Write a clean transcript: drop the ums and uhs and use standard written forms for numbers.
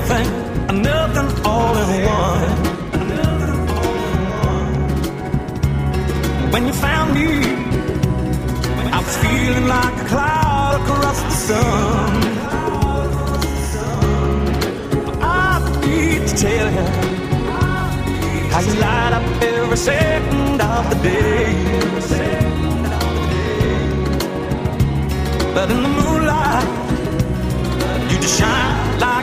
everything and nothing all in one. When you found me, I was feeling like a cloud across the sun. I need to tell you how you light up every second of the day. But in the moonlight, you just shine like